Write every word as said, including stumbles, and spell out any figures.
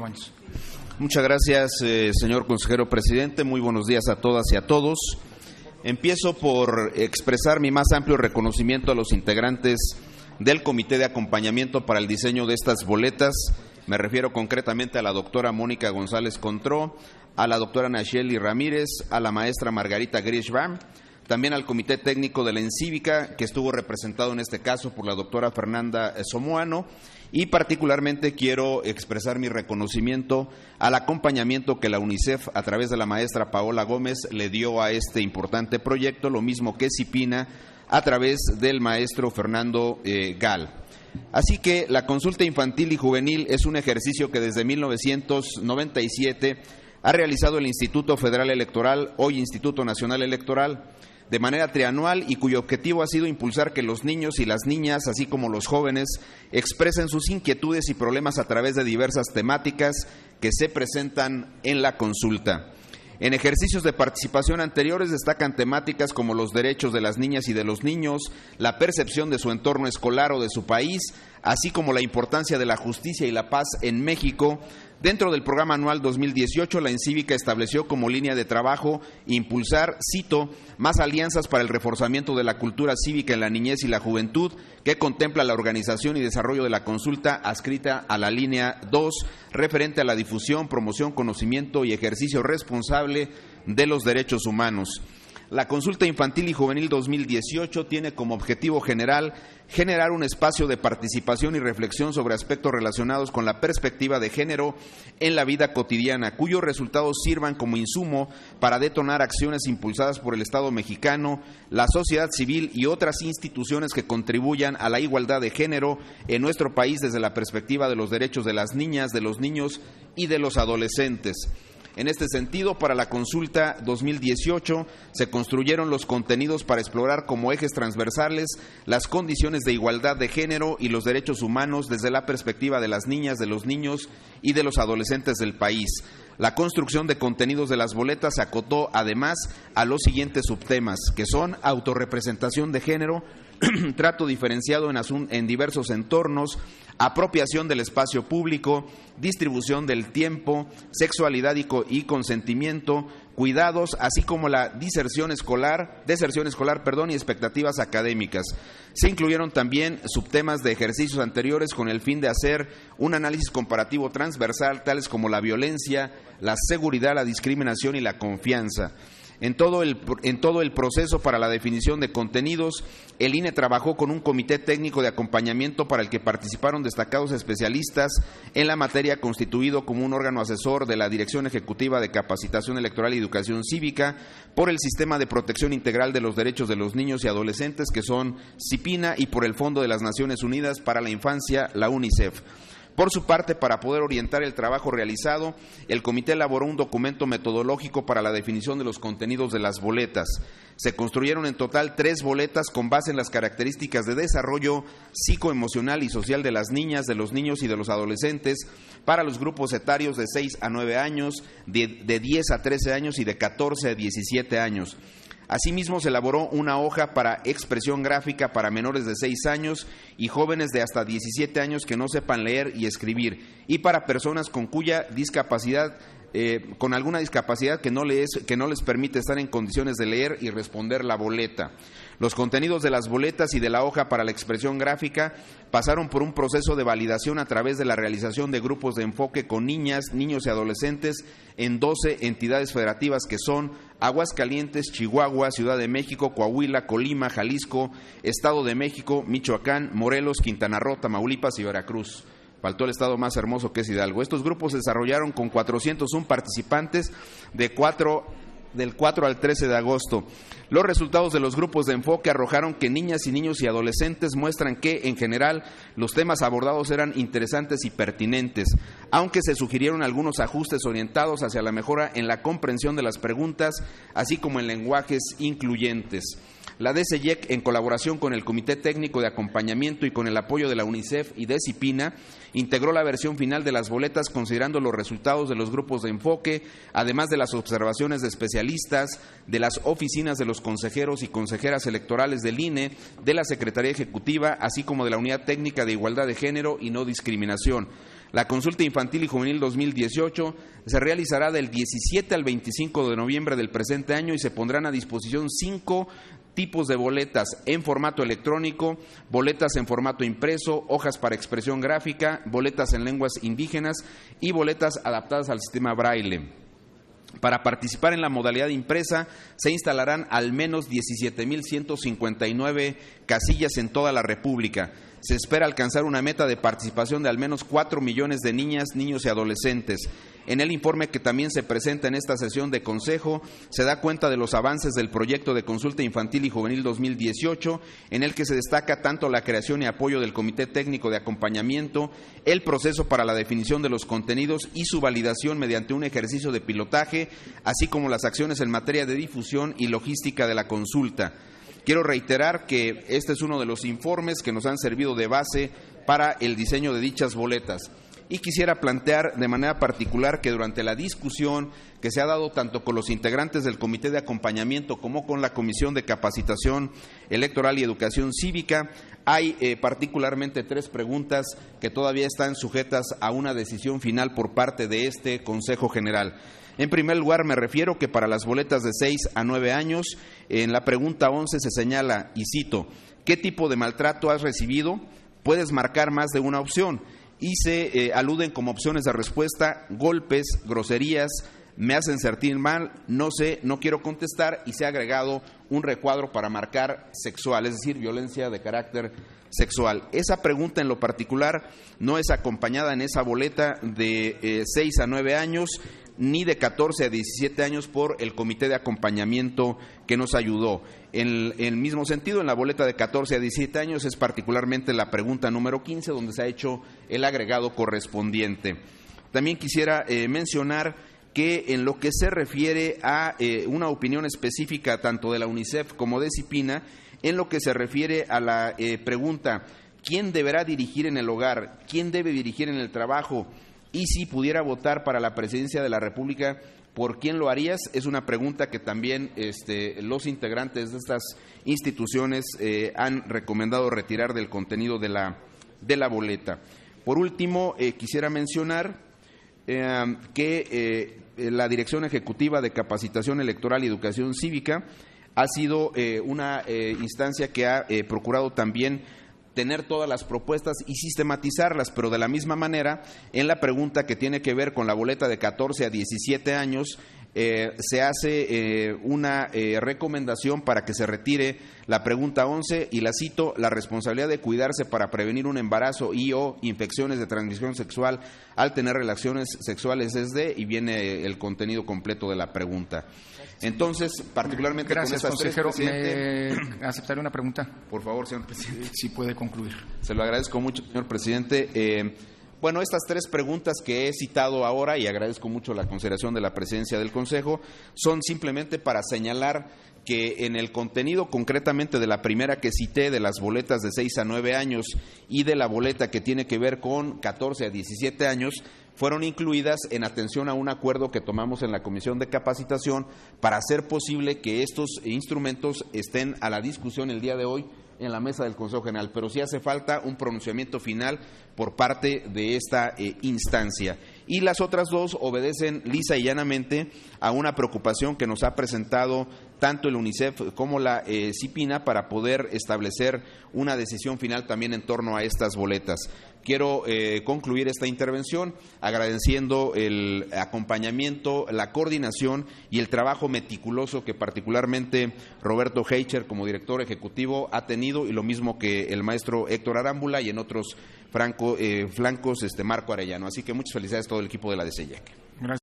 Baños. Muchas gracias, eh, señor consejero presidente. Muy buenos días a todas y a todos. Empiezo por expresar mi más amplio reconocimiento a los integrantes del Comité de Acompañamiento para el diseño de estas boletas. Me refiero concretamente a la doctora Mónica González Contró, a la doctora Nacheli Ramírez, a la maestra Margarita Grishbaum, también al Comité Técnico de la Encívica, que estuvo representado en este caso por la doctora Fernanda Somoano, y particularmente quiero expresar mi reconocimiento al acompañamiento que la UNICEF, a través de la maestra Paola Gómez, le dio a este importante proyecto, lo mismo que CIPINA, a través del maestro Fernando eh, Gal. Así que la consulta infantil y juvenil es un ejercicio que desde mil novecientos noventa y siete ha realizado el Instituto Federal Electoral, hoy Instituto Nacional Electoral, de manera trianual, y cuyo objetivo ha sido impulsar que los niños y las niñas, así como los jóvenes, expresen sus inquietudes y problemas a través de diversas temáticas que se presentan en la consulta. En ejercicios de participación anteriores destacan temáticas como los derechos de las niñas y de los niños, la percepción de su entorno escolar o de su país, así como la importancia de la justicia y la paz en México. Dentro del programa anual dos mil dieciocho, la Encívica estableció como línea de trabajo impulsar, cito, más alianzas para el reforzamiento de la cultura cívica en la niñez y la juventud, que contempla la organización y desarrollo de la consulta adscrita a la línea dos, referente a la difusión, promoción, conocimiento y ejercicio responsable de los derechos humanos. La consulta infantil y juvenil dos mil dieciocho tiene como objetivo general generar un espacio de participación y reflexión sobre aspectos relacionados con la perspectiva de género en la vida cotidiana, cuyos resultados sirvan como insumo para detonar acciones impulsadas por el Estado mexicano, la sociedad civil y otras instituciones que contribuyan a la igualdad de género en nuestro país desde la perspectiva de los derechos de las niñas, de los niños y de los adolescentes. En este sentido, para la consulta dos mil dieciocho se construyeron los contenidos para explorar como ejes transversales las condiciones de igualdad de género y los derechos humanos desde la perspectiva de las niñas, de los niños y de los adolescentes del país. La construcción de contenidos de las boletas se acotó además a los siguientes subtemas, que son autorrepresentación de género, trato diferenciado en, asun- en diversos entornos, apropiación del espacio público, distribución del tiempo, sexualidad y, co- y consentimiento, cuidados, así como la diserción escolar, deserción escolar, perdón, y expectativas académicas. Se incluyeron también subtemas de ejercicios anteriores con el fin de hacer un análisis comparativo transversal, tales como la violencia, la seguridad, la discriminación y la confianza. En todo, el, en todo el proceso para la definición de contenidos, el I N E trabajó con un comité técnico de acompañamiento para el que participaron destacados especialistas en la materia, constituido como un órgano asesor de la Dirección Ejecutiva de Capacitación Electoral y Educación Cívica por el Sistema de Protección Integral de los Derechos de los Niños y Adolescentes, que son CIPINA, y por el Fondo de las Naciones Unidas para la Infancia, la UNICEF. Por su parte, para poder orientar el trabajo realizado, el comité elaboró un documento metodológico para la definición de los contenidos de las boletas. Se construyeron en total tres boletas con base en las características de desarrollo psicoemocional y social de las niñas, de los niños y de los adolescentes para los grupos etarios de seis a nueve años, de, de diez a trece años y de catorce a diecisiete años. Asimismo, se elaboró una hoja para expresión gráfica para menores de seis años y jóvenes de hasta diecisiete años que no sepan leer y escribir, y para personas con cuya discapacidad, eh, con alguna discapacidad que no, les, que no les permite estar en condiciones de leer y responder la boleta. Los contenidos de las boletas y de la hoja para la expresión gráfica pasaron por un proceso de validación a través de la realización de grupos de enfoque con niñas, niños y adolescentes en doce entidades federativas que son Aguascalientes, Chihuahua, Ciudad de México, Coahuila, Colima, Jalisco, Estado de México, Michoacán, Morelos, Quintana Roo, Tamaulipas y Veracruz. Faltó el estado más hermoso, que es Hidalgo. Estos grupos se desarrollaron con cuatrocientos uno participantes de cuatro, del cuatro al trece de agosto. Los resultados de los grupos de enfoque arrojaron que niñas y niños y adolescentes muestran que, en general, los temas abordados eran interesantes y pertinentes, aunque se sugirieron algunos ajustes orientados hacia la mejora en la comprensión de las preguntas, así como en lenguajes incluyentes. La D C I E C, en colaboración con el Comité Técnico de Acompañamiento y con el apoyo de la UNICEF y de CIPINA, integró la versión final de las boletas considerando los resultados de los grupos de enfoque, además de las observaciones de especialistas, de las oficinas de los consejeros y consejeras electorales del I N E, de la Secretaría Ejecutiva, así como de la Unidad Técnica de Igualdad de Género y No Discriminación. La consulta infantil y juvenil dos mil dieciocho se realizará del diecisiete al veinticinco de noviembre del presente año y se pondrán a disposición cinco tipos de boletas en formato electrónico, boletas en formato impreso, hojas para expresión gráfica, boletas en lenguas indígenas y boletas adaptadas al sistema Braille. Para participar en la modalidad impresa se instalarán al menos diecisiete mil ciento cincuenta y nueve casillas en toda la República. Se espera alcanzar una meta de participación de al menos cuatro millones de niñas, niños y adolescentes. En el informe que también se presenta en esta sesión de Consejo, se da cuenta de los avances del proyecto de consulta infantil y juvenil dos mil dieciocho, en el que se destaca tanto la creación y apoyo del Comité Técnico de Acompañamiento, el proceso para la definición de los contenidos y su validación mediante un ejercicio de pilotaje, así como las acciones en materia de difusión y logística de la consulta. Quiero reiterar que este es uno de los informes que nos han servido de base para el diseño de dichas boletas. Y quisiera plantear de manera particular que durante la discusión que se ha dado tanto con los integrantes del Comité de Acompañamiento como con la Comisión de Capacitación Electoral y Educación Cívica, hay eh, particularmente tres preguntas que todavía están sujetas a una decisión final por parte de este Consejo General. En primer lugar, me refiero que para las boletas de seis a nueve años, en la pregunta once se señala, y cito, ¿qué tipo de maltrato has recibido? Puedes marcar más de una opción. Y se eh, aluden como opciones de respuesta golpes, groserías, me hacen sentir mal, no sé, no quiero contestar, y se ha agregado un recuadro para marcar sexual, es decir, violencia de carácter sexual. Esa pregunta en lo particular no es acompañada en esa boleta de eh, seis a nueve años, ni de catorce a diecisiete años por el Comité de Acompañamiento que nos ayudó. En el mismo sentido, en la boleta de catorce a diecisiete años es particularmente la pregunta número quince, donde se ha hecho el agregado correspondiente. También quisiera eh, mencionar que en lo que se refiere a eh, una opinión específica tanto de la UNICEF como de CIPINA, en lo que se refiere a la eh, pregunta, ¿quién deberá dirigir en el hogar? ¿Quién debe dirigir en el trabajo? Y si pudiera votar para la presidencia de la República, ¿por quién lo harías? Es una pregunta que también este, los integrantes de estas instituciones eh, han recomendado retirar del contenido de la, de la boleta. Por último, eh, quisiera mencionar eh, que eh, la Dirección Ejecutiva de Capacitación Electoral y Educación Cívica ha sido eh, una eh, instancia que ha eh, procurado también tener todas las propuestas y sistematizarlas, pero de la misma manera, en la pregunta que tiene que ver con la boleta de catorce a diecisiete años, eh, se hace eh, una eh, recomendación para que se retire la pregunta once, y la cito, la responsabilidad de cuidarse para prevenir un embarazo y o infecciones de transmisión sexual al tener relaciones sexuales es de, y viene el contenido completo de la pregunta. Entonces, particularmente Gracias, con estas consejero. tres, presidente, ¿Me aceptaré una pregunta? Por favor, señor presidente. Si puede concluir. Se lo agradezco mucho, señor presidente. Eh, bueno, estas tres preguntas que he citado ahora, y agradezco mucho la consideración de la presidencia del Consejo, son simplemente para señalar que en el contenido concretamente de la primera que cité, de las boletas de seis a nueve años y de la boleta que tiene que ver con catorce a diecisiete años, fueron incluidas en atención a un acuerdo que tomamos en la Comisión de Capacitación para hacer posible que estos instrumentos estén a la discusión el día de hoy en la mesa del Consejo General, pero sí hace falta un pronunciamiento final por parte de esta eh, instancia. Y las otras dos obedecen lisa y llanamente a una preocupación que nos ha presentado tanto el UNICEF como la eh, CIPINA para poder establecer una decisión final también en torno a estas boletas. Quiero eh, concluir esta intervención agradeciendo el acompañamiento, la coordinación y el trabajo meticuloso que particularmente Roberto Heicher como director ejecutivo ha tenido, y lo mismo que el maestro Héctor Arámbula y en otros franco, eh, flancos este Marco Arellano. Así que muchas felicidades a todo el equipo de la D C E I E C. Gracias.